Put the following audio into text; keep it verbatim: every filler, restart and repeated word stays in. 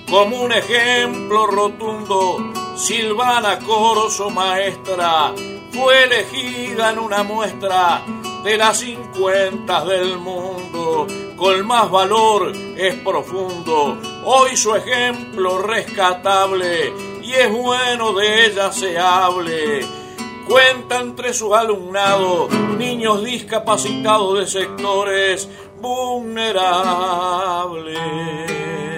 Como un ejemplo rotundo, Silvana Corso, maestra, fue elegida en una muestra de las cincuenta del mundo. Con más valor es profundo, hoy su ejemplo rescatable, y es bueno de ella se hable. Cuenta entre sus alumnados niños discapacitados de sectores vulnerables.